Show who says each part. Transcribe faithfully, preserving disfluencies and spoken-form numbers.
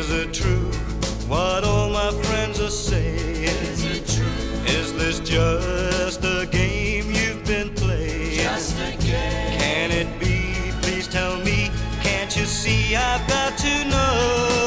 Speaker 1: Is it true what all my friends are saying? Is it true? Is this just